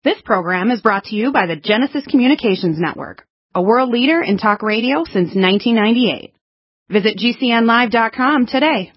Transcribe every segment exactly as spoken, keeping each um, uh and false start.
This program is brought to you by the Genesis Communications Network, a world leader in talk radio since nineteen ninety-eight. Visit G C N live dot com today.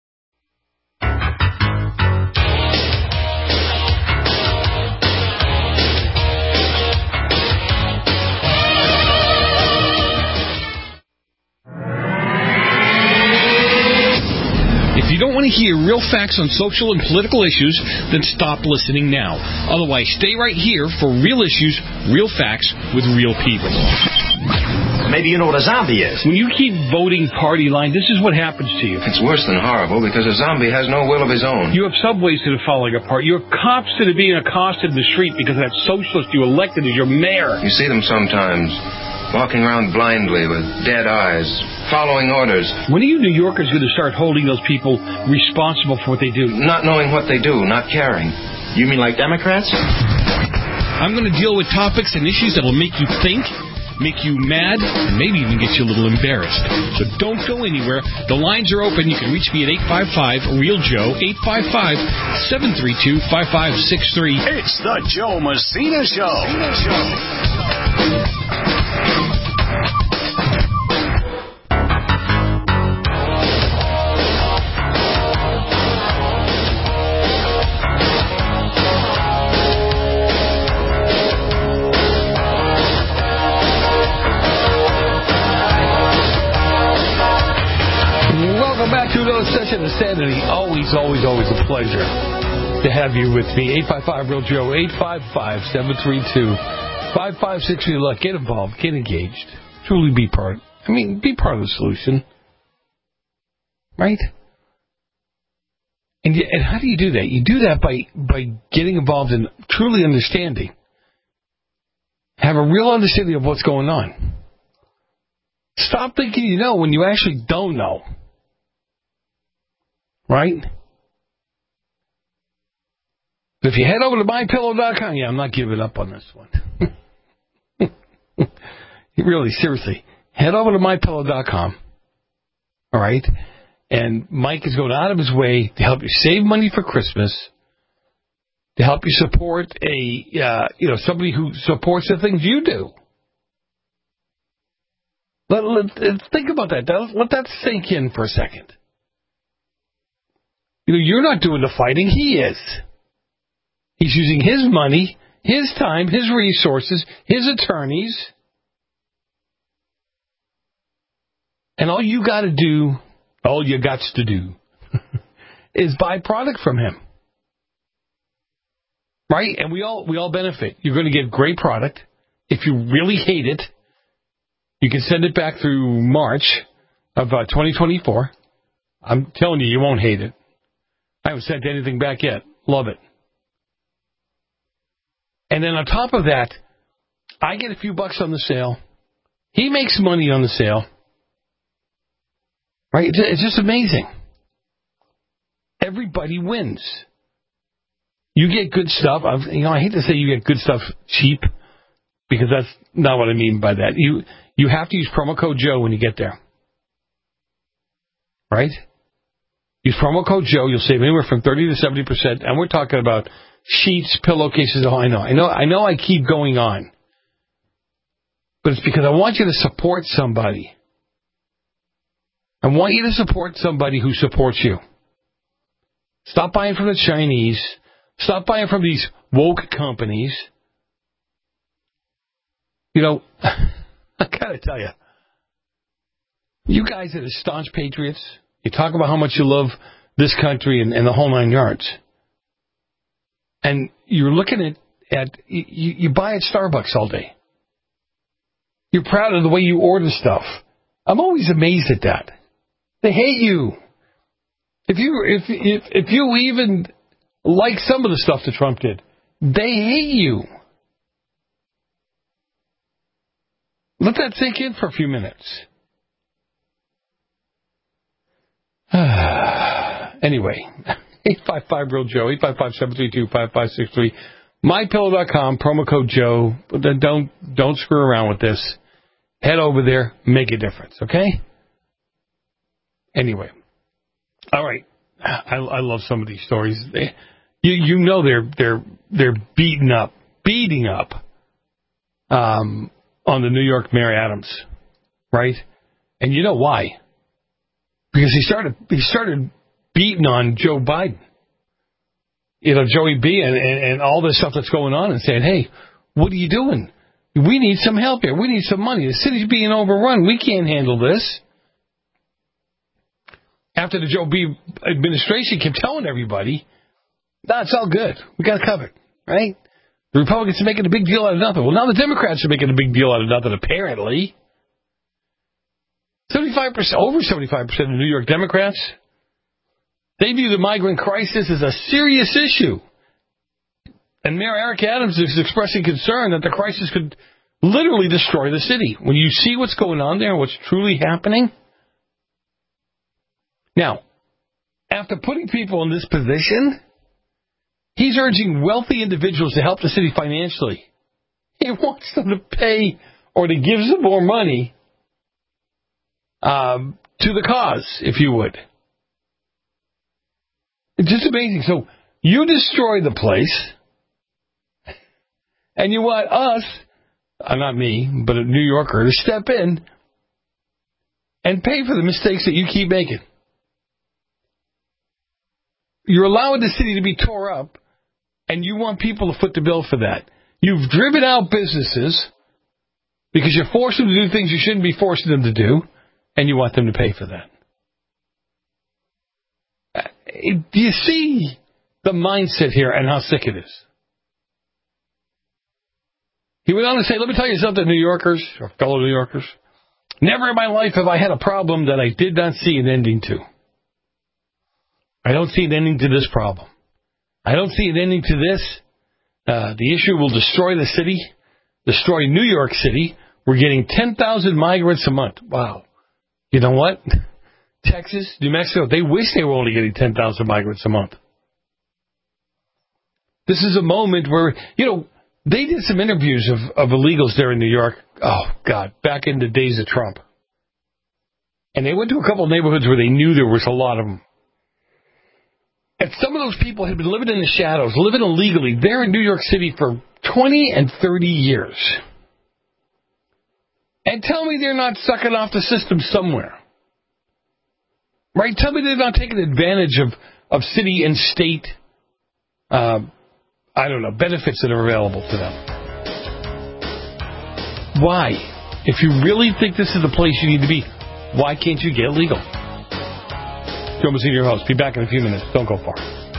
If you don't want to hear real facts on social and political issues, then stop listening now. Otherwise, stay right here for real issues, real facts, with real people. Maybe you know what a zombie is. When you keep voting party line, this is what happens to you. It's worse than horrible because a zombie has no will of his own. You have subways that are falling apart. You have cops that are being accosted in the street because that socialist you elected as your mayor. You see them sometimes, walking around blindly with dead eyes, following orders. When are you New Yorkers going to start holding those people responsible for what they do? Not knowing what they do, not caring. You mean like Democrats? I'm going to deal with topics and issues that will make you think, make you mad, and maybe even get you a little embarrassed. So don't go anywhere. The lines are open. You can reach me at eight five five, real Joe, eight five five, seven three two, five five six three. It's the Joe Messina Show. Messina Show. Back to another session of Sanity. Always, always, always a pleasure to have you with me. eight five five, real Joe, eight five five, seven three two, five five six three. Look, get involved, get engaged. Truly be part. I mean, be part of the solution. Right? And, you, and how do you do that? You do that by, by getting involved in truly understanding. Have a real understanding of what's going on. Stop thinking you know when you actually don't know. Right? If you head over to my pillow dot com, yeah, I'm not giving up on this one. Really, seriously. Head over to my pillow dot com. All right? And Mike is going out of his way to help you save money for Christmas, to help you support a, uh, you know, somebody who supports the things you do. Let, let, think about that. Let that sink in for a second. You know, you're not doing the fighting. He is. He's using his money, his time, his resources, his attorneys. And all you got to do, all you got to do, is buy product from him. Right? And we all we all benefit. You're going to get great product. If you really hate it, you can send it back through March of uh, twenty twenty-four. I'm telling you, you won't hate it. I haven't sent anything back yet. Love it. And then on top of that, I get a few bucks on the sale. He makes money on the sale. Right? It's just amazing. Everybody wins. You get good stuff. I've, you know, I hate to say you get good stuff cheap because that's not what I mean by that. You you have to use promo code Joe when you get there. Right? Use promo code Joe. You'll save anywhere from thirty to seventy percent. And we're talking about sheets, pillowcases. Oh, I know. I know. I know I keep going on. But it's because I want you to support somebody. I want you to support somebody who supports you. Stop buying from the Chinese. Stop buying from these woke companies. You know, I gotta tell you, you guys are the staunch patriots. You talk about how much you love this country and, and the whole nine yards. And you're looking at, at you, you buy at Starbucks all day. You're proud of the way you order stuff. I'm always amazed at that. They hate you. If you if if if you even like some of the stuff that Trump did, they hate you. Let that sink in for a few minutes. Anyway, eight five five, real Joe, eight five five, seven three two, five five six three. my pillow dot com, promo code Joe. But then don't, don't screw around with this. Head over there, make a difference, okay? Anyway. All right. I, I love some of these stories. They, you, you know they're, they're, they're beaten up beating up um, on the New York Mayor Adams, right? And you know why? Because he started he started beating on Joe Biden, you know, Joey B, and, and, and all this stuff that's going on, and saying, hey, what are you doing? We need some help here. We need some money. The city's being overrun. We can't handle this. After the Joe B administration kept telling everybody, no, it's all good. We got it covered, right? The Republicans are making a big deal out of nothing. Well, now the Democrats are making a big deal out of nothing, apparently. seventy-five percent, over seventy-five percent of New York Democrats, they view the migrant crisis as a serious issue. And Mayor Eric Adams is expressing concern that the crisis could literally destroy the city. When you see what's going on there, what's truly happening. Now, after putting people in this position, he's urging wealthy individuals to help the city financially. He wants them to pay or to give some more money um, to the cause, if you would. It's just amazing. So you destroy the place, and you want us, uh, not me, but a New Yorker, to step in and pay for the mistakes that you keep making. You're allowing the city to be tore up, and you want people to foot the bill for that. You've driven out businesses because you're forcing them to do things you shouldn't be forcing them to do, and you want them to pay for that. Do you see the mindset here and how sick it is? He went on to say, let me tell you something, New Yorkers, or fellow New Yorkers. Never in my life have I had a problem that I did not see an ending to. I don't see an ending to this problem. I don't see an ending to this. Uh, the issue will destroy the city, destroy New York City. We're getting ten thousand migrants a month. Wow. You know what? Texas, New Mexico, they wish they were only getting ten thousand migrants a month. This is a moment where, you know, they did some interviews of, of illegals there in New York. Oh, God, back in the days of Trump. And they went to a couple of neighborhoods where they knew there was a lot of them. And some of those people had been living in the shadows, living illegally there in New York City for twenty and thirty years. And tell me they're not sucking off the system somewhere. Right? Tell me they're not taking advantage of, of city and state, uh, I don't know, benefits that are available to them. Why? If you really think this is the place you need to be, why can't you get legal? Joe Messina, your host. Be back in a few minutes. Don't go far.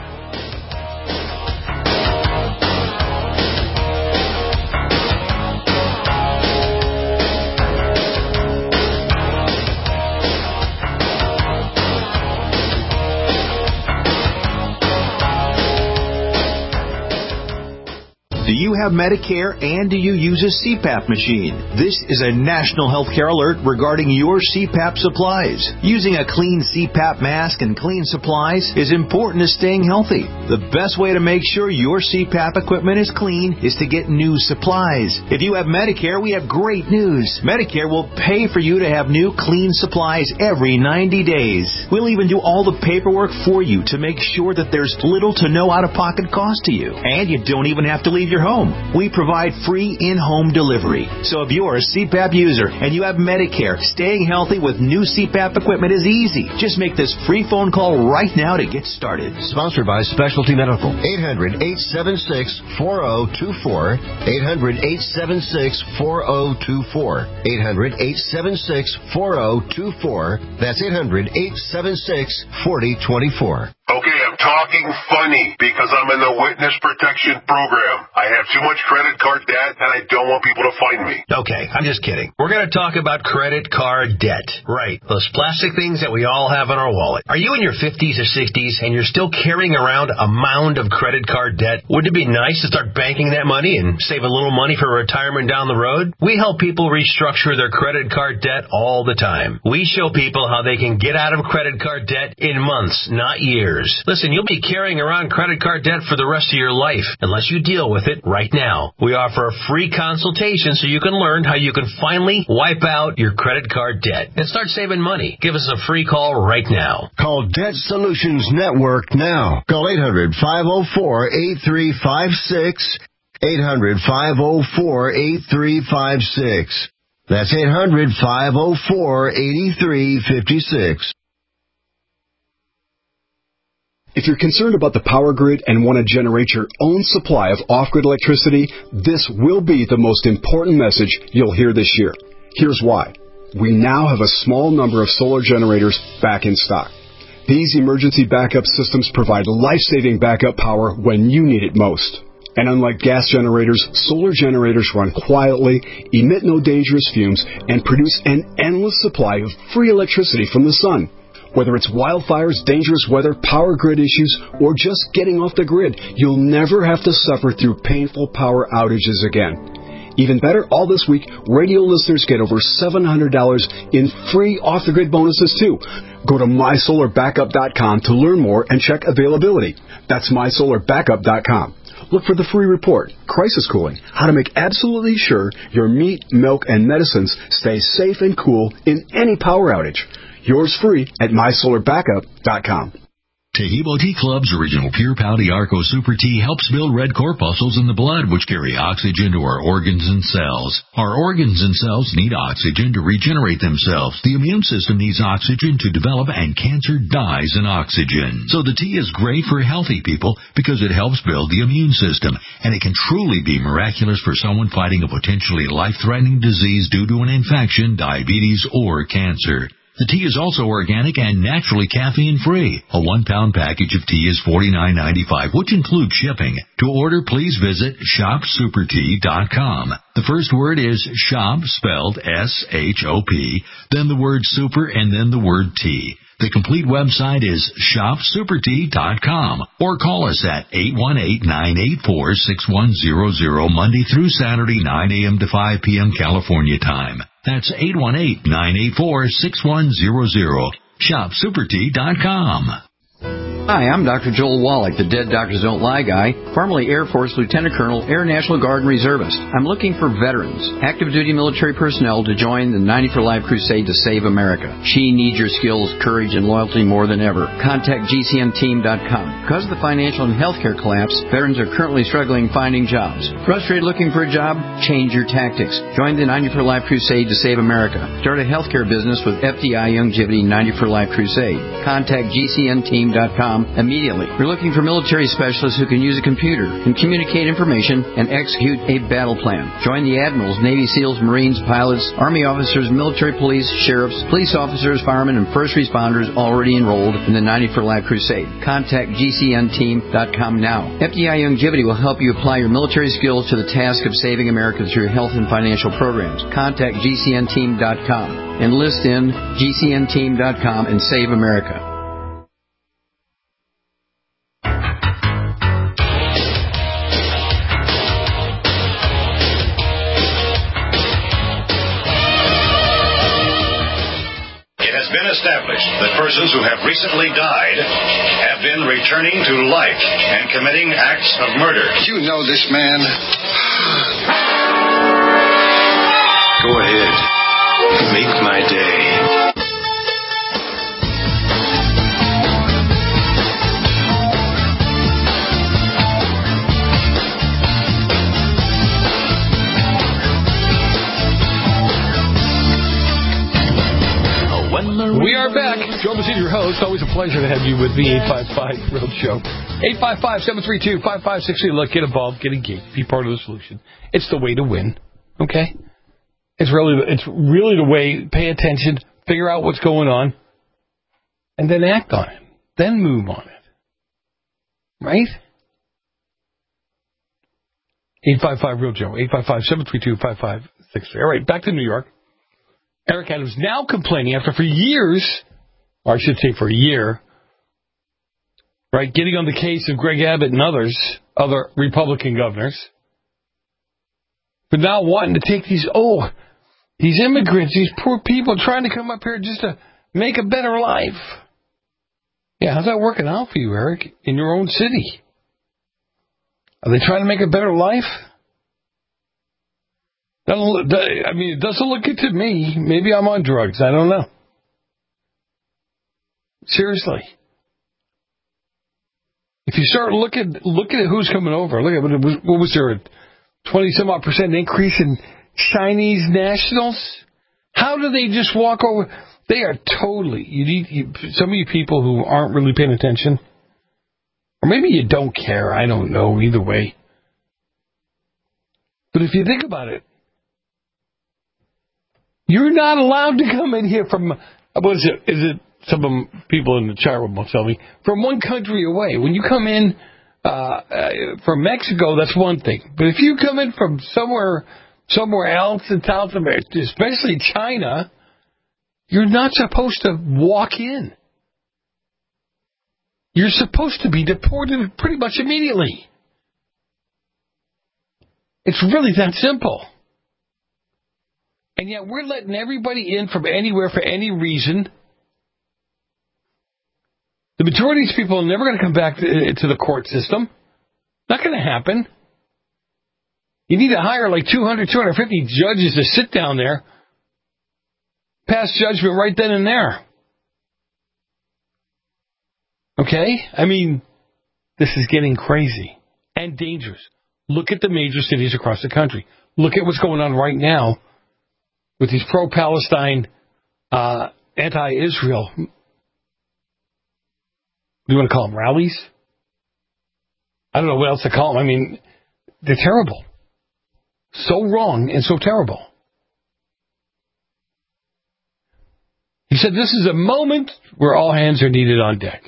Do you have Medicare and do you use a C PAP machine? This is a national healthcare alert regarding your C PAP supplies. Using a clean C PAP mask and clean supplies is important to staying healthy. The best way to make sure your C PAP equipment is clean is to get new supplies. If you have Medicare, we have great news. Medicare will pay for you to have new clean supplies every ninety days. We'll even do all the paperwork for you to make sure that there's little to no out-of-pocket cost to you. And you don't even have to leave your home. We provide free in-home delivery. So if you're a C PAP user and you have Medicare, staying healthy with new C PAP equipment is easy. Just make this free phone call right now to get started. Sponsored by Specialty Medical. eight hundred, eight seven six, four zero two four. eight hundred, eight seven six, four zero two four. eight hundred, eight seven six, four zero two four. That's eight hundred, eight seven six, four zero two four. Okay, I'm talking funny because I'm in the witness protection program. I have too much credit card debt and I don't want people to find me. Okay, I'm just kidding. We're going to talk about credit card debt. Right, those plastic things that we all have in our wallet. Are you in your fifties or sixties and you're still carrying around a mound of credit card debt? Wouldn't it be nice to start banking that money and save a little money for retirement down the road? We help people restructure their credit card debt all the time. We show people how they can get out of credit card debt in months, not years. Listen, you'll be carrying around credit card debt for the rest of your life unless you deal with it right now. We offer a free consultation so you can learn how you can finally wipe out your credit card debt and start saving money. Give us a free call right now. Call Debt Solutions Network now. Call eight hundred, five oh four, eight three five six. eight hundred, five oh four, eight three five six. That's eight hundred, five oh four, eight three five six. If you're concerned about the power grid and want to generate your own supply of off-grid electricity, this will be the most important message you'll hear this year. Here's why. We now have a small number of solar generators back in stock. These emergency backup systems provide life-saving backup power when you need it most. And unlike gas generators, solar generators run quietly, emit no dangerous fumes, and produce an endless supply of free electricity from the sun. Whether it's wildfires, dangerous weather, power grid issues, or just getting off the grid, you'll never have to suffer through painful power outages again. Even better, all this week, radio listeners get over seven hundred dollars in free off-the-grid bonuses, too. Go to my solar backup dot com to learn more and check availability. That's my solar backup dot com. Look for the free report, Crisis Cooling, how to make absolutely sure your meat, milk, and medicines stay safe and cool in any power outage. Yours free at my solar backup dot com. Tahibo Tea Club's original Pure Pouty Arco Super Tea helps build red corpuscles in the blood, which carry oxygen to our organs and cells. Our organs and cells need oxygen to regenerate themselves. The immune system needs oxygen to develop, and cancer dies in oxygen. So the tea is great for healthy people because it helps build the immune system, and it can truly be miraculous for someone fighting a potentially life-threatening disease due to an infection, diabetes, or cancer. The tea is also organic and naturally caffeine-free. A one-pound package of tea is forty-nine ninety-five, which includes shipping. To order, please visit shop super tea dot com. The first word is shop, spelled S H O P, then the word super, and then the word tea. The complete website is shop super tea dot com, or call us at eight one eight, nine eight four, six one zero zero Monday through Saturday, nine a.m. to five p.m. California time. That's eight one eight, nine eight four, six one zero zero. shop super tea dot com. Hi, I'm Doctor Joel Wallach, the Dead Doctors Don't Lie guy, formerly Air Force Lieutenant Colonel, Air National Guard and Reservist. I'm looking for veterans, active duty military personnel to join the ninety for Life crusade to save America. She needs your skills, courage, and loyalty more than ever. Contact G C N team dot com. Because of the financial and healthcare collapse, veterans are currently struggling finding jobs. Frustrated looking for a job? Change your tactics. Join the ninety for Life crusade to save America. Start a healthcare business with F D I Youngevity ninety for Life crusade. Contact G C N team dot com immediately. We're looking for military specialists who can use a computer, can communicate information, and execute a battle plan. Join the admirals, Navy SEALs, Marines, pilots, Army officers, military police, sheriffs, police officers, firemen, and first responders already enrolled in the ninety for Life crusade. Contact G C N team dot com now. F D I Youngevity will help you apply your military skills to the task of saving America through health and financial programs. Contact G C N team dot com. Enlist in G C N team dot com and save America. Established that persons who have recently died have been returning to life and committing acts of murder. You know this man. Go ahead. Make my day. We are back. Joe Messina, your host. Always a pleasure to have you with me. eight five five Real Show. eight five five, seven three two, five five six three. Look, get involved, get engaged, be part of the solution. It's the way to win. Okay? It's really, it's really the way. Pay attention, figure out what's going on, and then act on it. Then move on it. Right? eight five five Real Joe. eight five five, seven three two, five five six three. All right, back to New York. Eric Adams now complaining after for years, or I should say for a year, right, getting on the case of Greg Abbott and others, other Republican governors, but now wanting to take these, oh, these immigrants, these poor people trying to come up here just to make a better life. Yeah, how's that working out for you, Eric, in your own city? Are they trying to make a better life? I mean, it doesn't look good to me. Maybe I'm on drugs. I don't know. Seriously. If you start looking looking at who's coming over, look at what was, what was there? twenty some odd percent increase in Chinese nationals. How do they just walk over? They are totally, you need, you, some of you people who aren't really paying attention, or maybe you don't care, I don't know, either way. But if you think about it, you're not allowed to come in here from, what is it, is it, some of them, people in the chat room will tell me, from one country away. When you come in uh, uh, from Mexico, that's one thing. But if you come in from somewhere somewhere else in South America, especially China, you're not supposed to walk in. You're supposed to be deported pretty much immediately. It's really that simple. And yet we're letting everybody in from anywhere for any reason. The majority of these people are never going to come back to, to the court system. Not going to happen. You need to hire like two hundred, two hundred fifty judges to sit down there, pass judgment right then and there. Okay? I mean, this is getting crazy and dangerous. Look at the major cities across the country. Look at what's going on right now with these pro-Palestine, uh, anti-Israel, you want to call them rallies? I don't know what else to call them. I mean, they're terrible. So wrong and so terrible. He said this is a moment where all hands are needed on deck.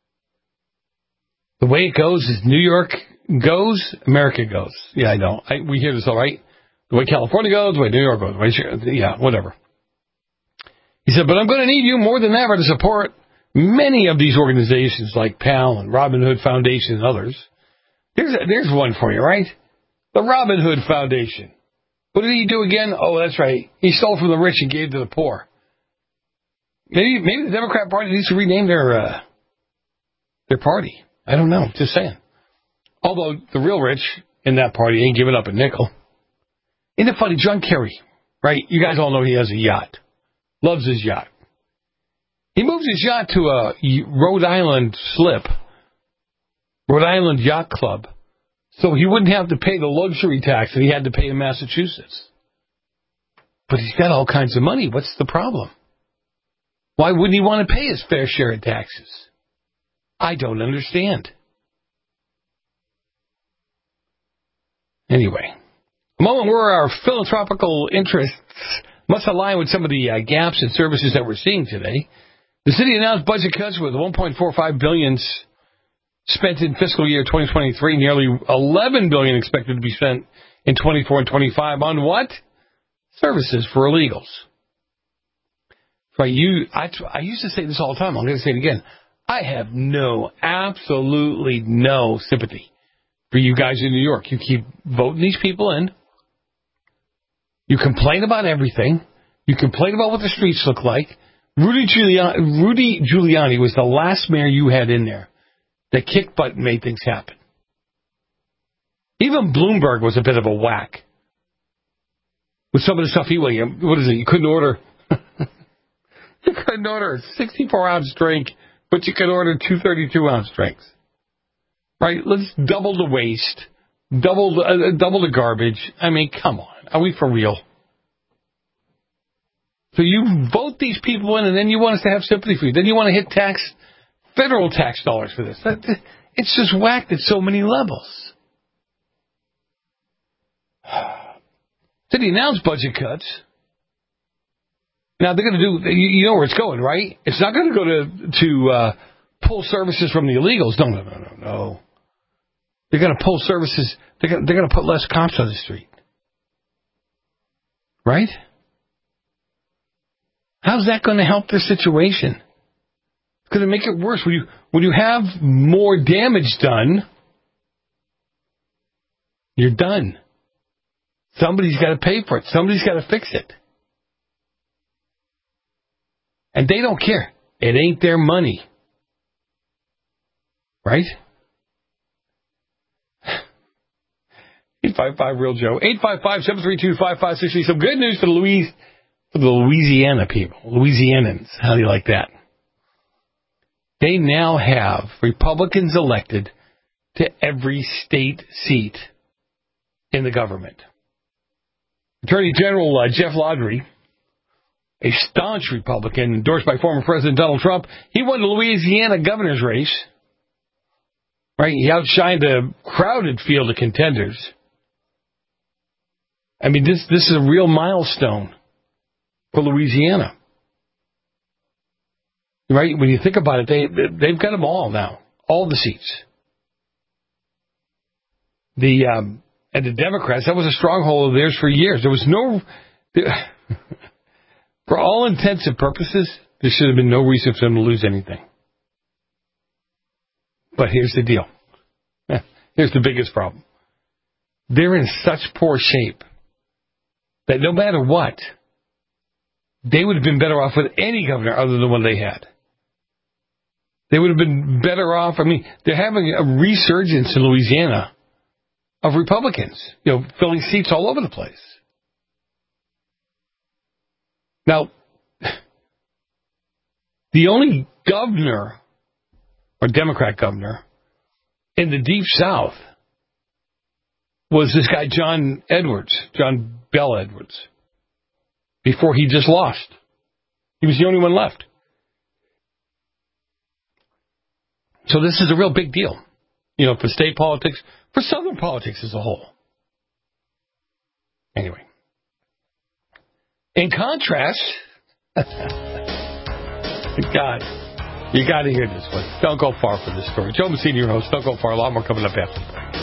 The way it goes is New York goes, America goes. Yeah, I know. I, we hear this all right. The way California goes, the way New York goes. The way, yeah, whatever. He said, but I'm going to need you more than ever to support many of these organizations like PAL and Robin Hood Foundation and others. There's, a, there's one for you, right? The Robin Hood Foundation. What did he do again? Oh, that's right. He stole from the rich and gave to the poor. Maybe maybe the Democrat Party needs to rename their uh, their party. I don't know. Just saying. Although the real rich in that party ain't giving up a nickel. Isn't it funny? John Kerry, right? You guys all know he has a yacht. Loves his yacht. He moves his yacht to a Rhode Island slip, Rhode Island Yacht Club, so he wouldn't have to pay the luxury tax that he had to pay in Massachusetts. But he's got all kinds of money. What's the problem? Why wouldn't he want to pay his fair share of taxes? I don't understand. Anyway, a moment where our philanthropical interests must align with some of the uh, gaps in services that we're seeing today. The city announced budget cuts with one point four five billion dollars spent in fiscal year twenty twenty-three, nearly eleven billion dollars expected to be spent in twenty-four and twenty-five on what? Services for illegals. Right, you, I, I used to say this all the time. I'm going to say it again. I have no, absolutely no sympathy for you guys in New York. You keep voting these people in. You complain about everything. You complain about what the streets look like. Rudy Giuliani, Rudy Giuliani was the last mayor you had in there that kicked butt and made things happen. Even Bloomberg was a bit of a whack with some of the stuff he, what is it, you couldn't order, you couldn't order a sixty-four ounce drink, but you could order two thirty-two ounce drinks. Right? Let's double the waste, double the, uh, double the garbage. I mean, come on. Are we for real? So you vote these people in, and then you want us to have sympathy for you. Then you want to hit tax, federal tax dollars for this. That, it's just whacked at so many levels. City announced budget cuts. Now they're going to do. You know where it's going, right? It's not going to go to to uh, pull services from the illegals. No, no, no, no, no. They're going to pull services. They're going, they're going to put less cops on the street, right? How's that going to help their situation? It's going to make it worse. When you when you have more damage done, you're done. Somebody's got to pay for it. Somebody's got to fix it. And they don't care. It ain't their money. Right? eight five five Real Joe. eight five five, seven three two, five five six three. Some good news for the Louise, for the Louisiana people. Louisianans. How do you like that? They now have Republicans elected to every state seat in the government. Attorney General uh, Jeff Laundrie, a staunch Republican endorsed by former President Donald Trump, he won the Louisiana governor's race. Right? He outshined a crowded field of contenders. I mean, this this is a real milestone for Louisiana. Right? When you think about it, they, they've got them all now. All the seats. The um, and the Democrats, that was a stronghold of theirs for years. There was no... For all intents and purposes, there should have been no reason for them to lose anything. But here's the deal. Here's the biggest problem. They're in such poor shape that no matter what, they would have been better off with any governor other than the one they had. They would have been better off. I mean, they're having a resurgence in Louisiana of Republicans, you know, filling seats all over the place. Now, the only governor, or Democrat governor, in the Deep South was this guy, John Edwards, John Bell Edwards, before he just lost. He was the only one left. So this is a real big deal, you know, for state politics, for Southern politics as a whole. Anyway. In contrast, God, you got to hear this one. Don't go far for this story. Joe Messina, your host. Don't go far. A lot more coming up after the break.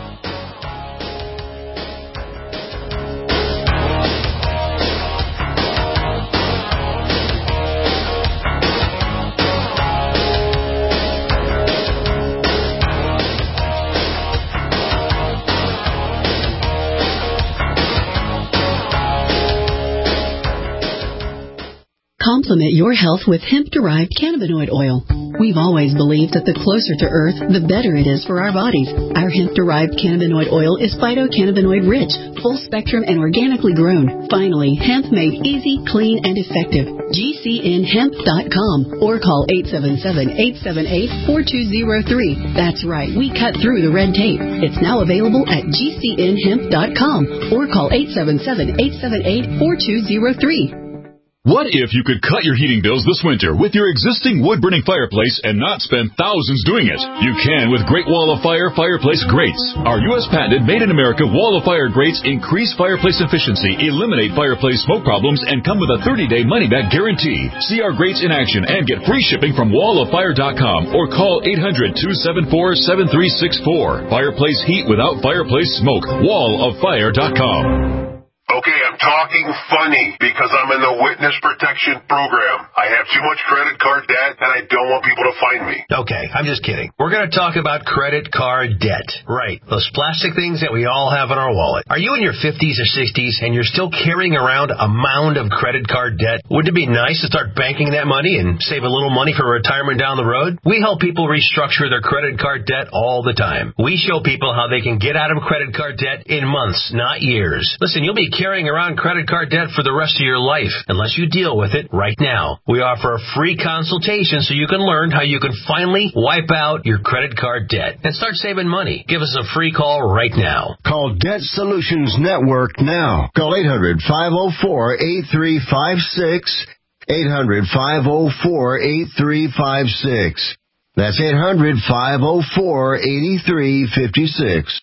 Complement your health with hemp-derived cannabinoid oil. We've always believed that the closer to Earth, the better it is for our bodies. Our hemp-derived cannabinoid oil is phytocannabinoid-rich, full-spectrum, and organically grown. Finally, hemp made easy, clean, and effective. G C N hemp dot com or call eight seven seven, eight seven eight, four two zero three. That's right, we cut through the red tape. It's now available at G C N hemp dot com or call eight seven seven, eight seven eight, four two zero three. What if you could cut your heating bills this winter with your existing wood-burning fireplace and not spend thousands doing it? You can with Great Wall of Fire fireplace grates. Our U S patented made-in-America Wall of Fire grates increase fireplace efficiency, eliminate fireplace smoke problems, and come with a thirty-day money-back guarantee. See our grates in action and get free shipping from wall of fire dot com or call eight hundred, two seven four, seven three six four. Fireplace heat without fireplace smoke. wall of fire dot com. Okay, I'm talking funny because I'm in the witness protection program. I have too much credit card debt and I don't want people to find me. Okay, I'm just kidding. We're going to talk about credit card debt. Right, those plastic things that we all have in our wallet. Are you in your fifties or sixties and you're still carrying around a mound of credit card debt? Wouldn't it be nice to start banking that money and save a little money for retirement down the road? We help people restructure their credit card debt all the time. We show people how they can get out of credit card debt in months, not years. Listen, you'll be carrying around credit card debt for the rest of your life unless you deal with it right now. We offer a free consultation so you can learn how you can finally wipe out your credit card debt and start saving money. Give us a free call right now. Call Debt Solutions Network now. Call eight hundred, five oh four, eight three five six. eight hundred, five oh four, eight three five six. That's eight hundred, five oh four, eight three five six.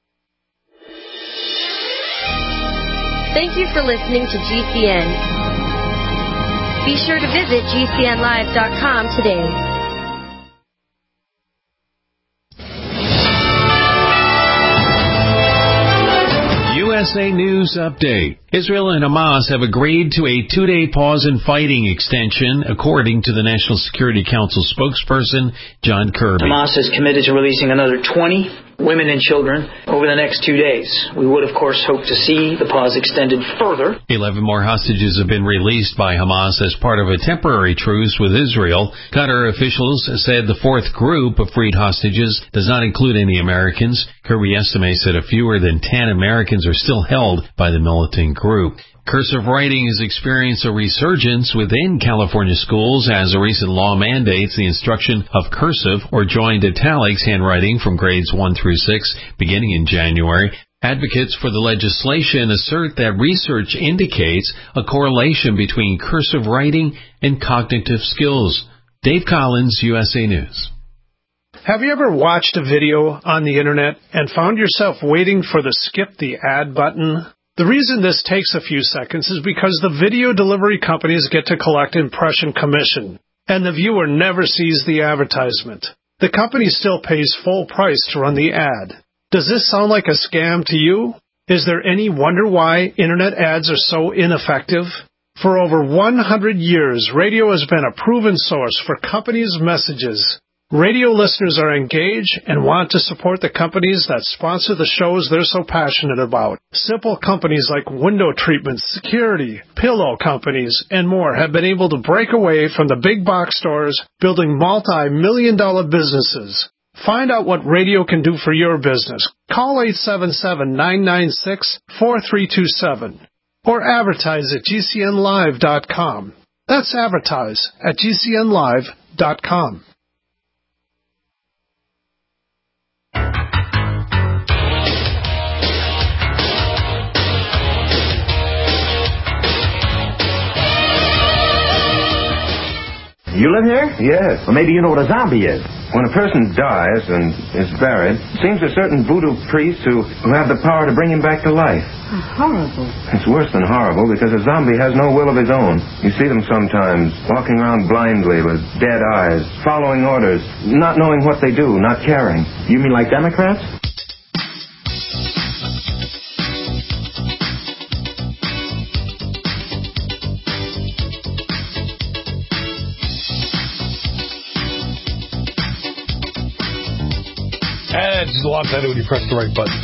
Thank you for listening to G C N. Be sure to visit G C N live dot com today. U S A News Update. Israel and Hamas have agreed to a two-day pause in fighting extension, according to the National Security Council spokesperson, John Kirby. Hamas is committed to releasing another twenty women and children over the next two days. We would, of course, hope to see the pause extended further. Eleven more hostages have been released by Hamas as part of a temporary truce with Israel. Qatar officials said the fourth group of freed hostages does not include any Americans. Kirby estimates that fewer than ten Americans are still held by the militant group. Cursive writing has experienced a resurgence within California schools as a recent law mandates the instruction of cursive or joined italics handwriting from grades one through six beginning in January. Advocates for the legislation assert that research indicates a correlation between cursive writing and cognitive skills. Dave Collins, U S A News. Have you ever watched a video on the internet and found yourself waiting for the skip the ad button? The reason this takes a few seconds is because the video delivery companies get to collect impression commission, and the viewer never sees the advertisement. The company still pays full price to run the ad. Does this sound like a scam to you? Is there any wonder why internet ads are so ineffective? For over one hundred years, radio has been a proven source for companies' messages. Radio listeners are engaged and want to support the companies that sponsor the shows they're so passionate about. Simple companies like window treatments, security, pillow companies, and more have been able to break away from the big box stores, building multi-million dollar businesses. Find out what radio can do for your business. Call eight seven seven, nine nine six, four three two seven or advertise at G C N live dot com. That's advertise at G C N live dot com. You live here? Yes. Well, maybe you know what a zombie is. When a person dies and is buried, it seems a certain voodoo priest who, who have the power to bring him back to life. Horrible. It's worse than horrible because a zombie has no will of his own. You see them sometimes walking around blindly with dead eyes, following orders, not knowing what they do, not caring. You mean like Democrats? Just a lot better when you press the right button.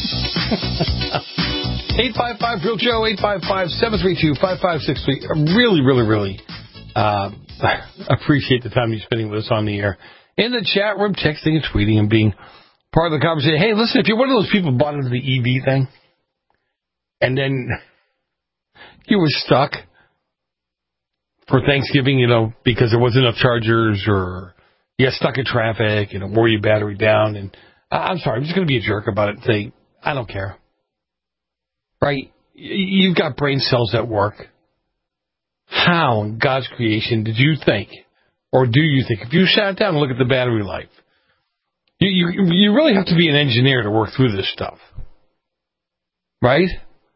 eight five five Real Joe, eight five five, seven three two, five five six three. I really, really, really uh, appreciate the time you're spending with us on the air. In the chat room, texting and tweeting and being part of the conversation. Hey, listen, if you're one of those people who bought into the E V thing, and then you were stuck for Thanksgiving, you know, because there wasn't enough chargers or you got stuck in traffic, you know, wore your battery down, and I'm sorry, I'm just going to be a jerk about it and say, I don't care. Right? You've got brain cells that work. How in God's creation did you think, or do you think, if you sat down and look at the battery life, you, you, you really have to be an engineer to work through this stuff. Right?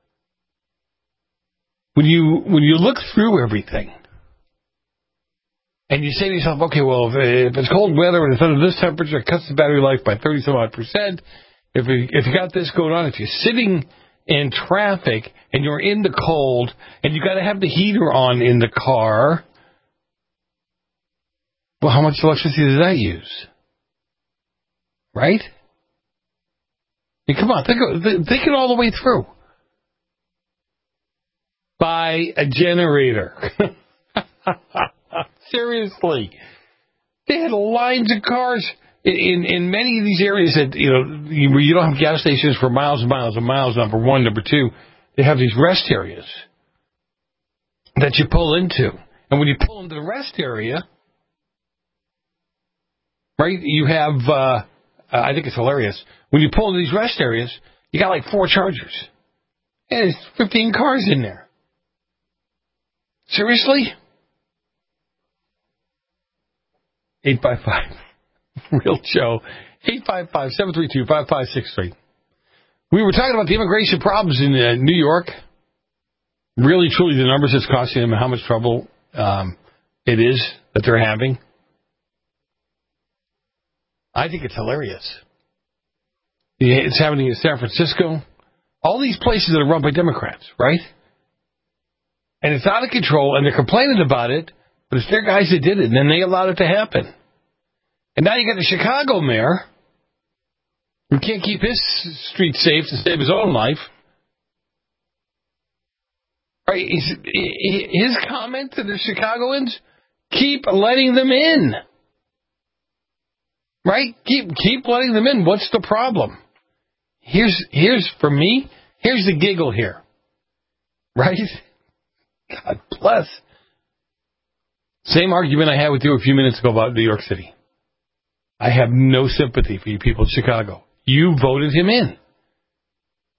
When you, when you look through everything, and you say to yourself, okay, well, if, if it's cold weather and it's under this temperature, it cuts the battery life by thirty some odd percent. If, we, if you got this going on, if you're sitting in traffic and you're in the cold and you got to have the heater on in the car, well, how much electricity does that use? Right? I mean, come on, think, of, think it all the way through. Buy a generator. Seriously. They had lines of cars in, in many of these areas that, you know, you, you don't have gas stations for miles and miles and miles, number one. Number two, they have these rest areas that you pull into. And when you pull into the rest area, right, you have, uh, I think it's hilarious, when you pull into these rest areas, you got like four chargers. And there's fifteen cars in there. Seriously? eight five five Real Joe, eight five five, seven three two, five five six three. We were talking about the immigration problems in uh, New York. Really, truly, the numbers it's costing them and how much trouble um, it is that they're having. I think it's hilarious. It's happening in San Francisco. All these places that are run by Democrats, right? And it's out of control, and they're complaining about it. But it's their guys that did it, and then they allowed it to happen. And now you got the Chicago mayor who can't keep his street safe to save his own life. Right? His, his comment to the Chicagoans, keep letting them in. Right? Keep keep letting them in. What's the problem? Here's, here's for me, here's the giggle here. Right? God bless. Same argument I had with you a few minutes ago about New York City. I have no sympathy for you people in Chicago. You voted him in.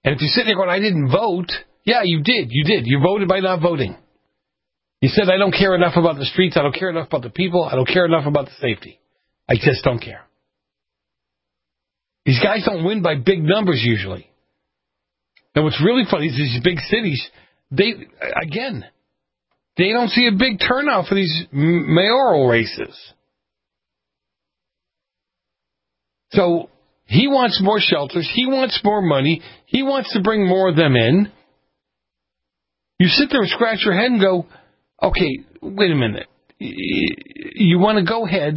And if you're sitting there going, I didn't vote, yeah, you did. You did. You voted by not voting. You said, I don't care enough about the streets. I don't care enough about the people. I don't care enough about the safety. I just don't care. These guys don't win by big numbers usually. And what's really funny is these big cities, they, again, they don't see a big turnout for these mayoral races. So he wants more shelters. He wants more money. He wants to bring more of them in. You sit there and scratch your head and go, okay, wait a minute. You want to go ahead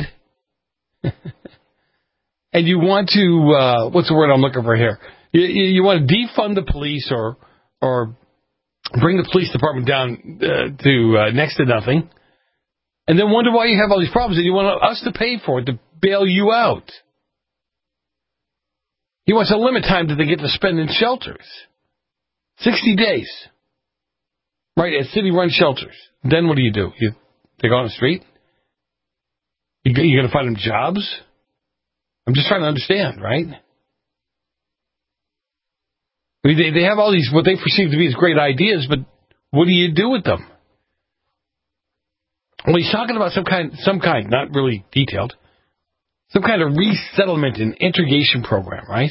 and you want to, uh, what's the word I'm looking for here? You, you want to defund the police or or bring the police department down uh, to uh, next to nothing, and then wonder why you have all these problems, and you want us to pay for it, to bail you out. He wants a limit time that they get to spend in shelters. sixty days. Right, at city-run shelters. Then what do you do? You they go on the street? You, you're going to find them jobs? I'm just trying to understand, right? I mean, they, they have all these, what they perceive to be as great ideas, but what do you do with them? Well, he's talking about some kind, some kind, not really detailed, some kind of resettlement and integration program, right?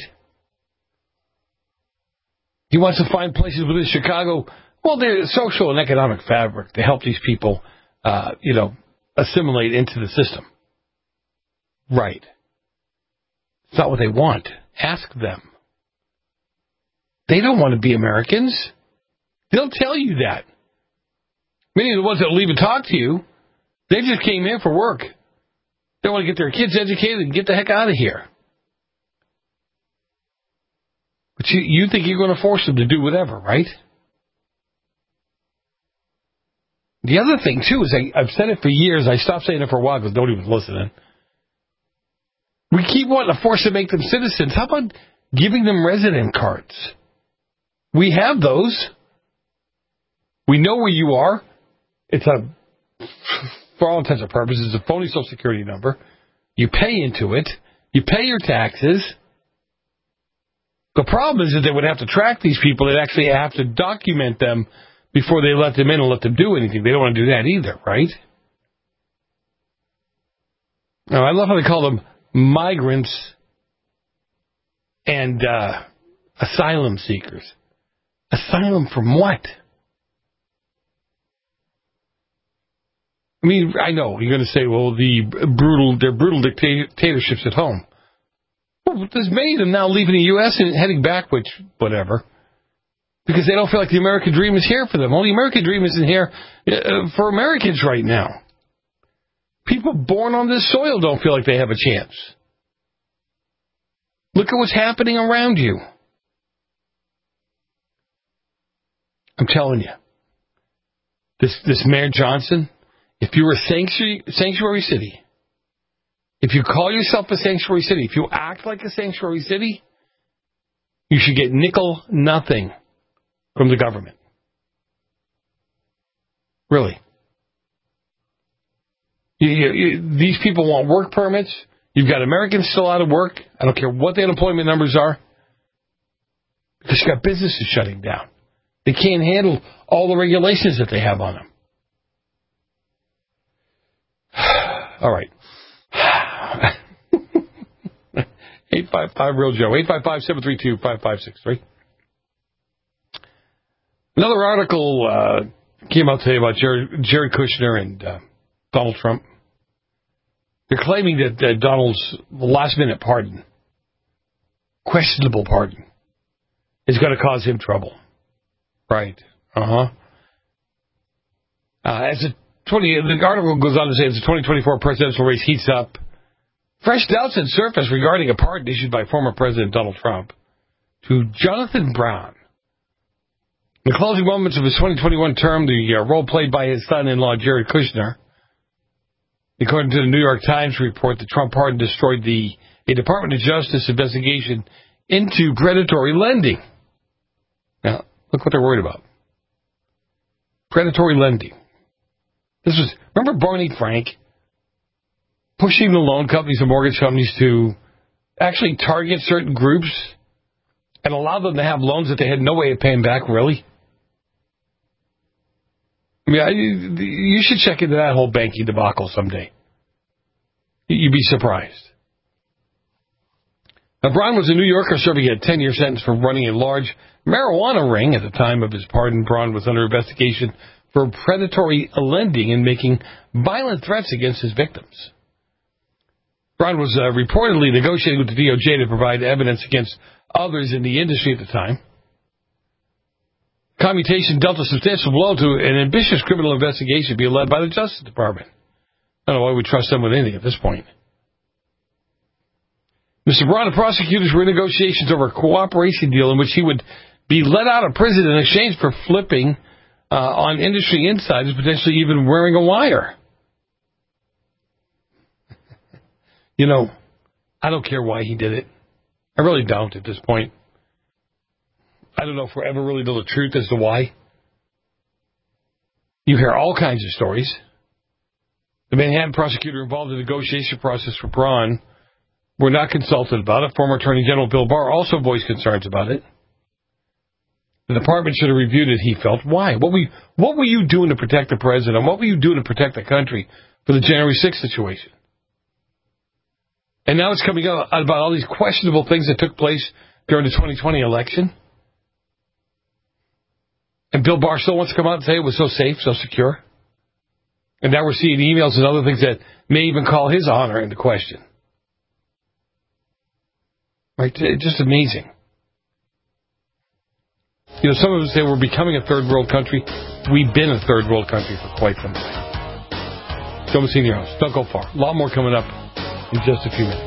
He wants to find places within Chicago, well, there's social and economic fabric to help these people, uh, you know, assimilate into the system. Right. It's not what they want. Ask them. They don't want to be Americans. They'll tell you that. Many of the ones that will even talk to you, they just came here for work. They want to get their kids educated and get the heck out of here. But you, you think you're going to force them to do whatever, right? The other thing, too, is I, I've said it for years. I stopped saying it for a while because nobody was listening. We keep wanting to force to make them citizens. How about giving them resident cards? We have those. We know where you are. It's a, for all intents and purposes, it's a phony Social Security number. You pay into it. You pay your taxes. The problem is that they would have to track these people. They'd actually have to document them before they let them in and let them do anything. They don't want to do that either, right? Now, I love how they call them migrants and uh, asylum seekers. Asylum from what? I mean, I know you're going to say, well, the brutal, they're brutal dictatorships at home. Well, there's many of them now leaving the U S and heading back, which, whatever. Because they don't feel like the American dream is here for them. Well, the American dream isn't here uh, for Americans right now. People born on this soil don't feel like they have a chance. Look at what's happening around you. I'm telling you. This this Mayor Johnson, if you were a sanctuary, sanctuary city, if you call yourself a sanctuary city, if you act like a sanctuary city, you should get nickel nothing from the government. Really. You, you, you, these people want work permits. You've got Americans still out of work. I don't care what the unemployment numbers are. Because you've got businesses shutting down. They can't handle all the regulations that they have on them. All right. eight five five real Joe. eight five five, seven three two, five five six three. Another article uh, came out today about Jared, Jared Kushner and uh, Donald Trump. They're claiming that uh, Donald's last-minute pardon, questionable pardon, is going to cause him trouble. Right. Uh-huh. Uh, as the twenty, the article goes on to say, as the twenty twenty-four presidential race heats up, fresh doubts had surfaced regarding a pardon issued by former President Donald Trump to Jonathan Brown. In the closing moments of his twenty twenty-one term, the uh, role played by his son-in-law, Jared Kushner, according to the New York Times report, the Trump pardon destroyed the a Department of Justice investigation into predatory lending. Now, look what they're worried about. Predatory lending. This was, remember Barney Frank pushing the loan companies and mortgage companies to actually target certain groups and allow them to have loans that they had no way of paying back, really? I mean, I, you should check into that whole banking debacle someday. You'd be surprised. Now, Braun was a New Yorker serving a ten-year sentence for running a large marijuana ring. At the time of his pardon, Braun was under investigation for predatory lending and making violent threats against his victims. Braun was uh, reportedly negotiating with the D O J to provide evidence against others in the industry at the time. Commutation dealt a substantial blow to an ambitious criminal investigation being led by the Justice Department. I don't know why we trust them with anything at this point. Mister Braun and prosecutors were in negotiations over a cooperation deal in which he would be let out of prison in exchange for flipping uh, on industry insiders, potentially even wearing a wire. You know, I don't care why he did it. I really don't at this point. I don't know if we'll ever really know the truth as to why. You hear all kinds of stories. The Manhattan prosecutor involved in the negotiation process for Braun were not consulted about it. Former Attorney General Bill Barr also voiced concerns about it. The department should have reviewed it, he felt. Why? What were you, what were you doing to protect the president? What were you doing to protect the country for the January sixth situation? And now it's coming out about all these questionable things that took place during the twenty twenty election. And Bill Barr still wants to come out and say it was so safe, so secure. And now we're seeing emails and other things that may even call his honor into question. Right? It's just amazing. You know, some of us say we're becoming a third world country. We've been a third world country for quite some time. Joe Messina, your host. Don't go far. A lot more coming up in just a few minutes.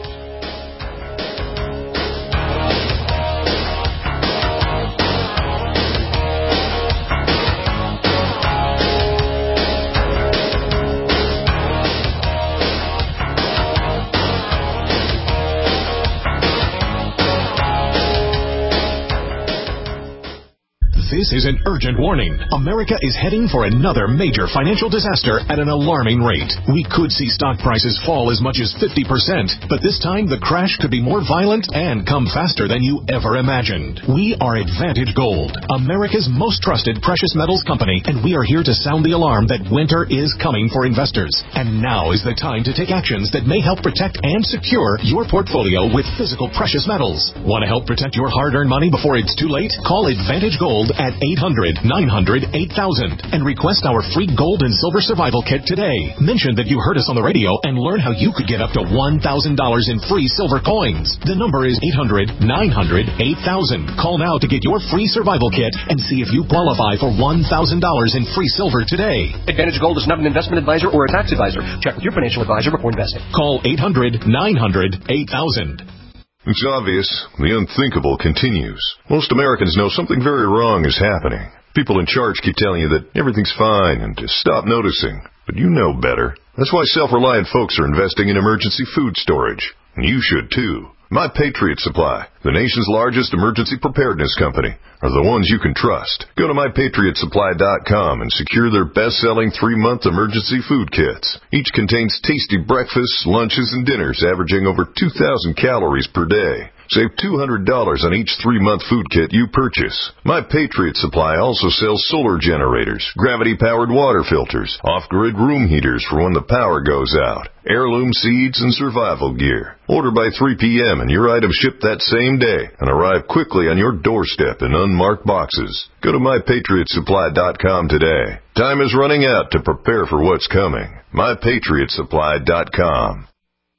This is an urgent warning. America is heading for another major financial disaster at an alarming rate. We could see stock prices fall as much as fifty percent, but this time the crash could be more violent and come faster than you ever imagined. We are Advantage Gold, America's most trusted precious metals company, and we are here to sound the alarm that winter is coming for investors. And now is the time to take actions that may help protect and secure your portfolio with physical precious metals. Want to help protect your hard-earned money before it's too late? Call Advantage Gold at eight hundred, nine hundred, eight thousand and request our free gold and silver survival kit today. Mention that you heard us on the radio and learn how you could get up to one thousand dollars in free silver coins. The number is eight hundred, nine hundred, eight thousand. Call now to get your free survival kit and see if you qualify for one thousand dollars in free silver today. Advantage Gold is not an investment advisor or a tax advisor. Check with your financial advisor before investing. Call eight hundred, nine hundred, eight thousand. It's obvious. The unthinkable continues. Most Americans know something very wrong is happening. People in charge keep telling you that everything's fine and to stop noticing. But you know better. That's why self-reliant folks are investing in emergency food storage. And you should too. My Patriot Supply, the nation's largest emergency preparedness company, are the ones you can trust. Go to my patriot supply dot com and secure their best-selling three-month emergency food kits. Each contains tasty breakfasts, lunches, and dinners averaging over two thousand calories per day. Save two hundred dollars on each three-month food kit you purchase. My Patriot Supply also sells solar generators, gravity-powered water filters, off-grid room heaters for when the power goes out, heirloom seeds, and survival gear. Order by three p.m. and your items ship that same day and arrive quickly on your doorstep in unmarked boxes. Go to my patriot supply dot com today. Time is running out to prepare for what's coming. my patriot supply dot com.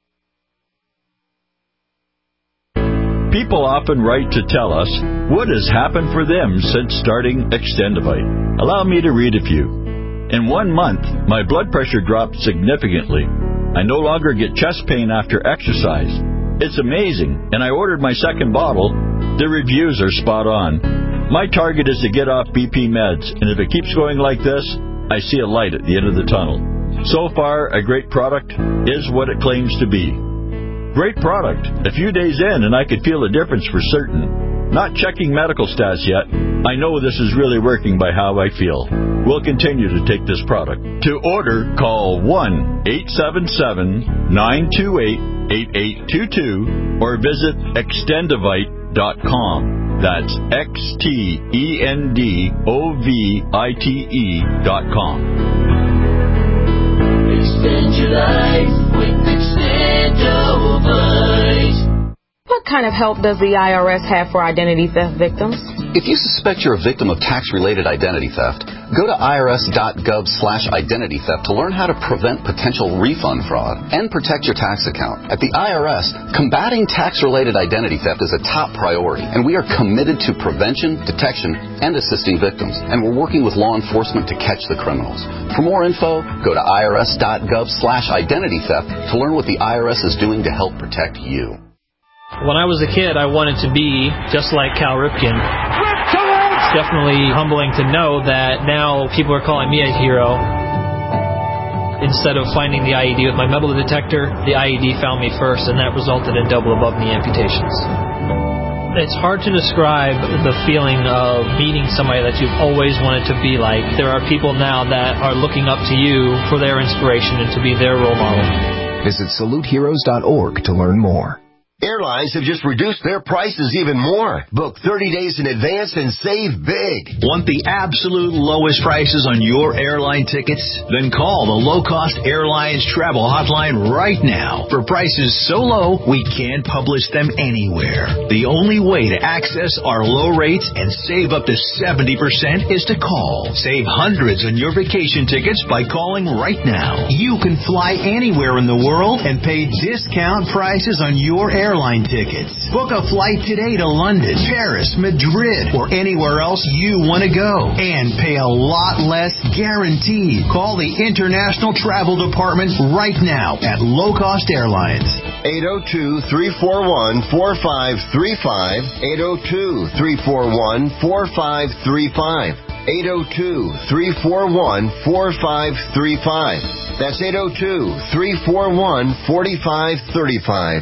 People often write to tell us what has happened for them since starting Extendivite. Allow me to read a few. In one month, my blood pressure dropped significantly. I no longer get chest pain after exercise. It's amazing, and I ordered my second bottle. The reviews are spot on. My target is to get off B P meds, and if it keeps going like this, I see a light at the end of the tunnel. So far, a great product is what it claims to be. Great product. A few days in, and I could feel a difference for certain. Not checking medical stats yet. I know this is really working by how I feel. We'll continue to take this product. To order, call one eight seven seven, nine two eight, eight eight two two or visit extendivite dot com. That's X T E N D O V I T E dot com. Extend your life with Extendovite. What kind of help does the I R S have for identity theft victims? If you suspect you're a victim of tax-related identity theft, go to irs.gov slash identity theft to learn how to prevent potential refund fraud and protect your tax account. At the I R S, combating tax-related identity theft is a top priority, and we are committed to prevention, detection, and assisting victims. And we're working with law enforcement to catch the criminals. For more info, go to irs.gov slash identity theft to learn what the I R S is doing to help protect you. When I was a kid, I wanted to be just like Cal Ripken. It's definitely humbling to know that now people are calling me a hero. Instead of finding the I E D with my metal detector, the I E D found me first, and that resulted in double above knee amputations. It's hard to describe the feeling of meeting somebody that you've always wanted to be like. There are people now that are looking up to you for their inspiration and to be their role model. Visit salute heroes dot org to learn more. Airlines have just reduced their prices even more. Book thirty days in advance and save big. Want the absolute lowest prices on your airline tickets? Then call the Low Cost Airlines Travel Hotline right now. For prices so low, we can't publish them anywhere. The only way to access our low rates and save up to seventy percent is to call. Save hundreds on your vacation tickets by calling right now. You can fly anywhere in the world and pay discount prices on your airline airline tickets. Book a flight today to London, Paris, Madrid, or anywhere else you want to go. And pay a lot less guaranteed. Call the International Travel Department right now at Low Cost Airlines. eight oh two, three four one, four five three five. eight oh two, three four one, four five three five. eight oh two, three four one, four five three five. That's eight oh two, three four one, four five three five.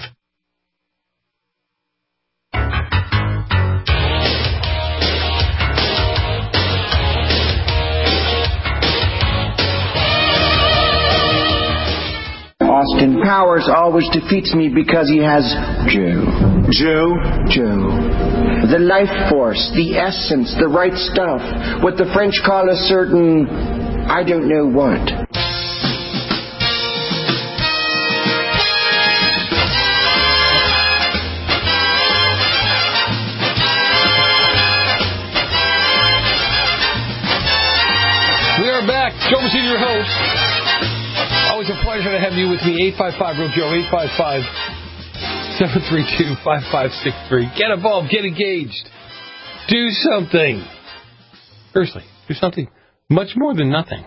Austin Powers always defeats me because he has Joe. Joe? Joe. The life force, the essence, the right stuff. What the French call a certain, I don't know what. We are back. Joe Messina, your host. Always a pleasure to have you with me. eight five five, real Joe, eight five five, seven three two, five five six three. Get involved. Get engaged. Do something. Seriously, do something much more than nothing.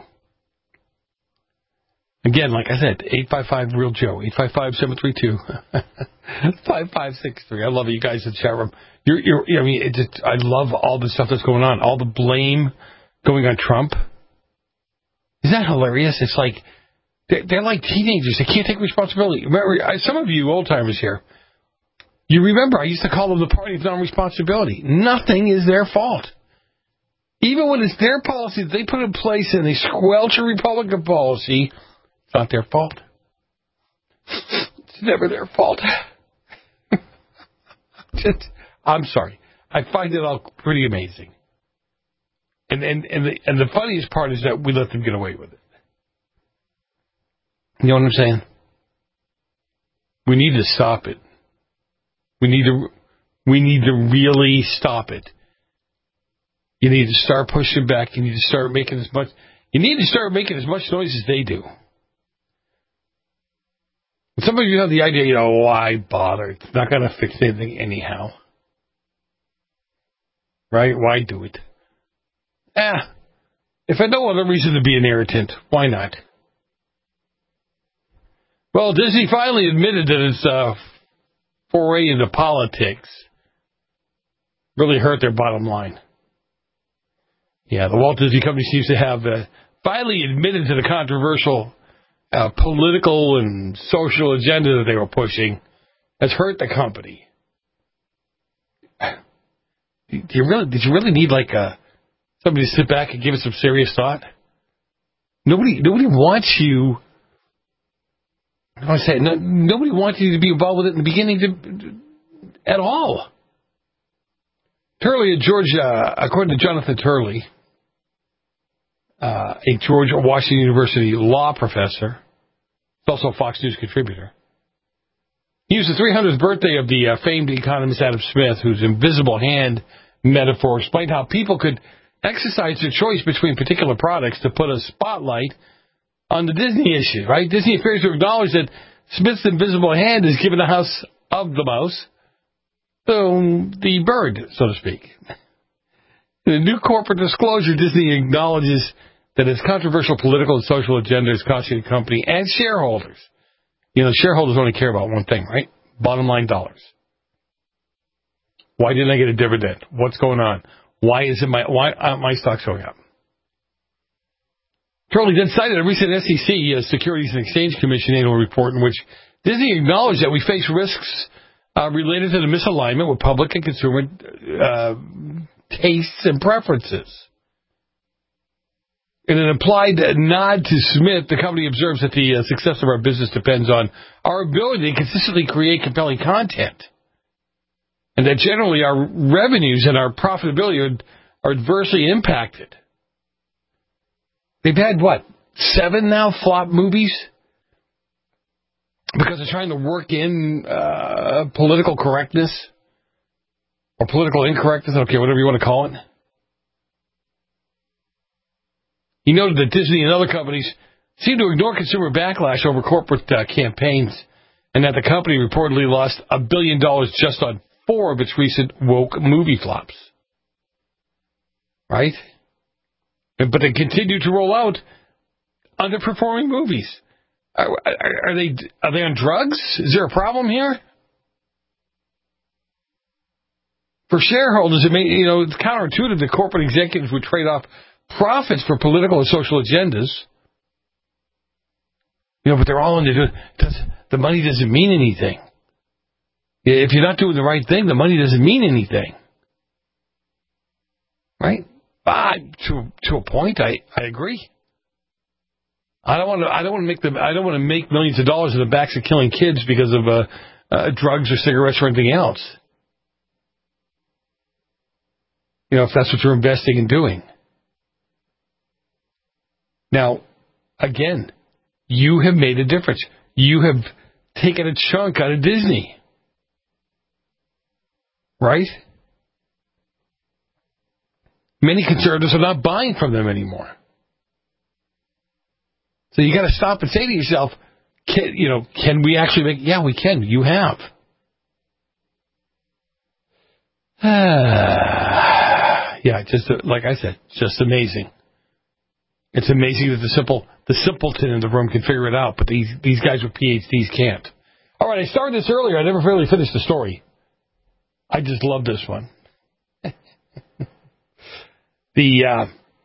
Again, like I said, eight five five, real Joe, eight five five, seven three two, five five six three. I love it, you guys in the chat room. You're, you're, I mean, it just, I love all the stuff that's going on. All the blame going on Trump. Isn't that hilarious? It's like, they're like teenagers. They can't take responsibility. Remember, some of you old-timers here, you remember I used to call them the party of non-responsibility. Nothing is their fault. Even when it's their policy that they put in place and they squelch a Republican policy, it's not their fault. It's never their fault. Just, I'm sorry. I find it all pretty amazing. And, and, and, the, and the funniest part is that we let them get away with it. You know what I'm saying? We need to stop it. We need to we need to really stop it. You need to start pushing back. You need to start making as much you need to start making as much noise as they do. Some of you have the idea, you know, why bother? It's not going to fix anything anyhow. Right? Why do it? Ah, if I had no other reason to be an irritant, why not? Well, Disney finally admitted that its uh, foray into politics really hurt their bottom line. Yeah, the Walt Disney Company seems to have uh, finally admitted to the controversial uh, political and social agenda that they were pushing has hurt the company. Do you really, did you really need like a, somebody to sit back and give it some serious thought? Nobody, nobody wants you. I say no, nobody wanted you to be involved with it in the beginning to, at all. Turley, a George, uh, according to Jonathan Turley, uh, a George Washington University law professor, also a Fox News contributor, he used the three hundredth birthday of the uh, famed economist Adam Smith, whose invisible hand metaphor explained how people could exercise their choice between particular products to put a spotlight on the Disney issue, right? Disney appears to acknowledge that Smith's invisible hand has given the house of the mouse the, the bird, so to speak. In a new corporate disclosure, Disney acknowledges that its controversial political and social agenda is costing the company and shareholders. You know, shareholders only care about one thing, right? Bottom line dollars. Why didn't I get a dividend? What's going on? Why isn't my why aren't my stocks going up? Turley then cited a recent S E C, uh, Securities and Exchange Commission annual report in which Disney acknowledged that we face risks uh, related to the misalignment with public and consumer uh, tastes and preferences. In an implied nod to Smith, the company observes that the uh, success of our business depends on our ability to consistently create compelling content, and that generally our revenues and our profitability are, are adversely impacted. They've had, what, seven now flop movies? Because they're trying to work in uh, political correctness or political incorrectness, okay, whatever you want to call it. He noted that Disney and other companies seem to ignore consumer backlash over corporate uh, campaigns, and that the company reportedly lost a billion dollars just on four of its recent woke movie flops. Right? But they continue to roll out underperforming movies. Are, are, are they are they on drugs? Is there a problem here? For shareholders, it may, you know, it's counterintuitive that corporate executives would trade off profits for political and social agendas. You know, but they're all into doing. Does, the money doesn't mean anything. If you're not doing the right thing, the money doesn't mean anything. Right? Ah, to to a point, I, I agree. I don't want to. I don't want to make them. I don't want to make millions of dollars in the backs of killing kids because of uh, uh, drugs or cigarettes or anything else. You know, if that's what you're investing in doing. Now, again, you have made a difference. You have taken a chunk out of Disney, right? Many conservatives are not buying from them anymore. So you got to stop and say to yourself, can, you know, can we actually make? Yeah, we can. You have. Yeah, just like I said, just amazing. It's amazing that the simple, the simpleton in the room can figure it out, but these these guys with P H Ds can't. All right, I started this earlier. I never really finished the story. I just love this one. The uh,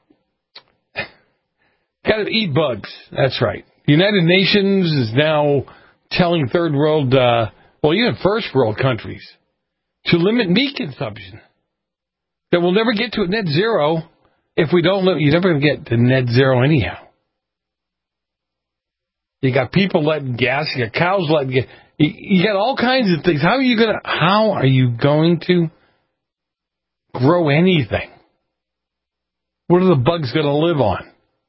gotta eat bugs. That's right. The United Nations is now telling third world, uh, well, even first world countries, to limit meat consumption. That we'll never get to a net zero if we don't. You're never going to get to net zero anyhow. You got people letting gas. You got cows letting gas. You, you got all kinds of things. How are you going to? How are you going to grow anything? What are the bugs going to live on?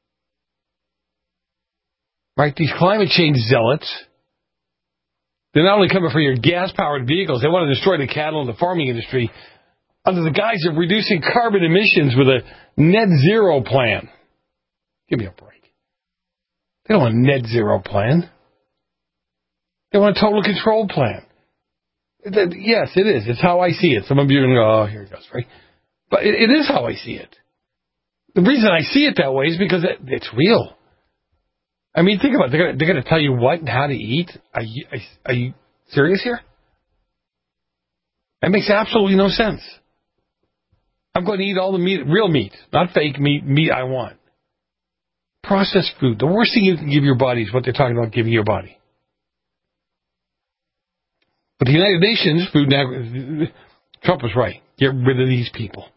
Right? These climate change zealots, they're not only coming for your gas-powered vehicles, they want to destroy the cattle and the farming industry under the guise of reducing carbon emissions with a net zero plan. Give me a break. They don't want a net zero plan. They want a total control plan. Yes, it is. It's how I see it. Some of you are going to go, oh, here it goes, right? But it, it is how I see it. The reason I see it that way is because it, it's real. I mean, think about it. They're going to tell you what and how to eat. Are you, are you serious here? That makes absolutely no sense. I'm going to eat all the meat, real meat, not fake meat, meat I want. Processed food. The worst thing you can give your body is what they're talking about giving your body. But the United Nations, Food and Agri- Trump was right. Get rid of these people.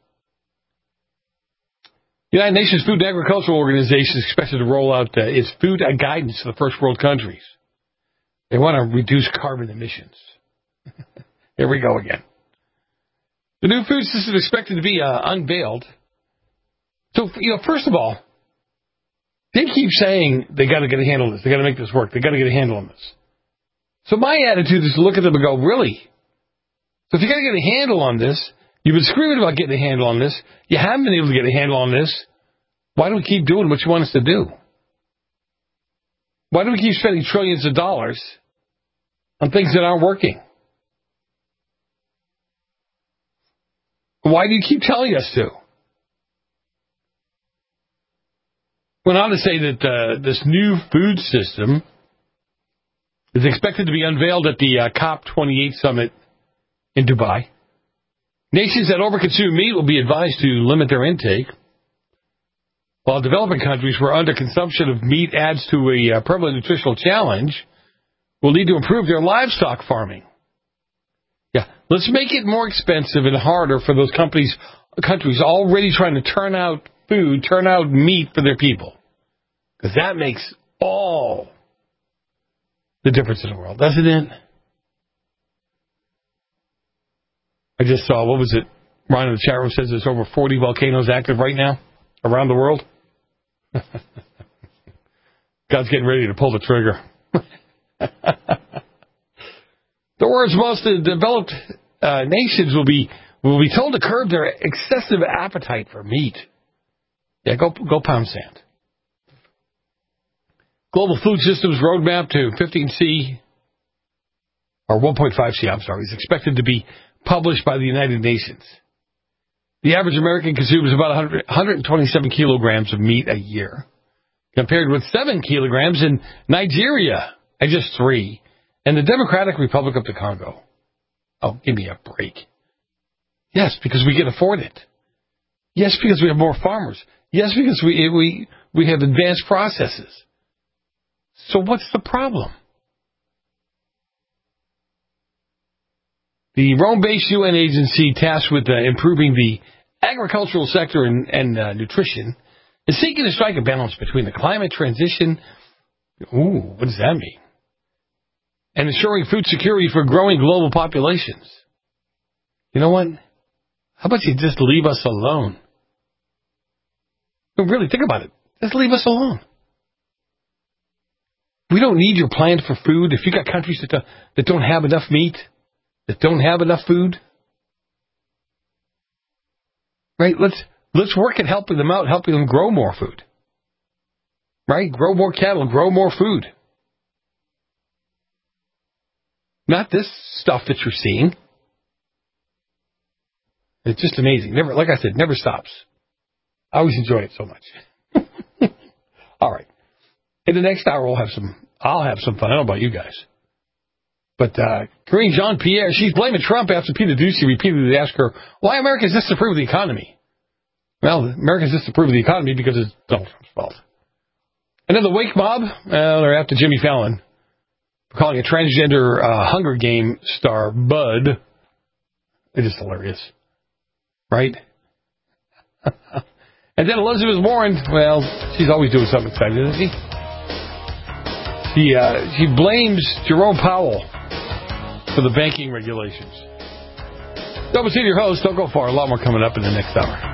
The United Nations Food and Agricultural Organization is expected to roll out uh, its food guidance to the first world countries. They want to reduce carbon emissions. Here we go again. The new food system is expected to be uh, unveiled. So, you know, first of all, they keep saying they got to get a handle on this. They got to make this work. They got to get a handle on this. So my attitude is to look at them and go, really? So if you got to get a handle on this, you've been screaming about getting a handle on this. You haven't been able to get a handle on this. Why do we keep doing what you want us to do? Why do we keep spending trillions of dollars on things that aren't working? Why do you keep telling us to? Went on to say that uh, this new food system is expected to be unveiled at the uh, COP twenty-eight summit in Dubai. Nations that overconsume meat will be advised to limit their intake, while developing countries where underconsumption of meat adds to a uh, prevalent nutritional challenge will need to improve their livestock farming. Yeah, let's make it more expensive and harder for those companies, countries already trying to turn out food, turn out meat for their people. Because that makes all the difference in the world, doesn't it? I just saw, what was it? Ryan in the chat room says there's over forty volcanoes active right now around the world. God's getting ready to pull the trigger. The world's most developed uh, nations will be will be told to curb their excessive appetite for meat. Yeah, go go pound sand. Global Food Systems Roadmap to fifteen C, or one point five C, I'm sorry, is expected to be published by the United Nations. The average American consumes about one hundred twenty-seven kilograms of meat a year, compared with seven kilograms in Nigeria, and just three, and the Democratic Republic of the Congo. Oh, give me a break. Yes, because we can afford it. Yes, because we have more farmers. Yes, because we we we have advanced processes. So what's the problem? The Rome-based U N agency tasked with uh, improving the agricultural sector and, and uh, nutrition is seeking to strike a balance between the climate transition, ooh, what does that mean, and ensuring food security for growing global populations. You know what? How about you just leave us alone? No, really, think about it. Just leave us alone. We don't need your plan for food. If you got countries that don't, that don't have enough meat, that don't have enough food, right? Let's let's work at helping them out, helping them grow more food, right? Grow more cattle, grow more food. Not this stuff that you're seeing. It's just amazing. Never, like I said, never stops. I always enjoy it so much. All right. In the next hour, we'll have some. I'll have some fun. I don't know about you guys. But uh, Karine Jean-Pierre, she's blaming Trump after Peter Doocy repeatedly asked her, why Americans disapprove of the economy? Well, Americans disapprove of the economy because it's Donald Trump's fault. And then the Wake Mob, well, they're after Jimmy Fallon for calling a transgender uh, Hunger Game star Bud. It is hilarious. Right? And then Elizabeth Warren, well, she's always doing something exciting, isn't she? She, uh, she blames Jerome Powell for the banking regulations. Double C, your host. Don't go far. A lot more coming up in the next hour.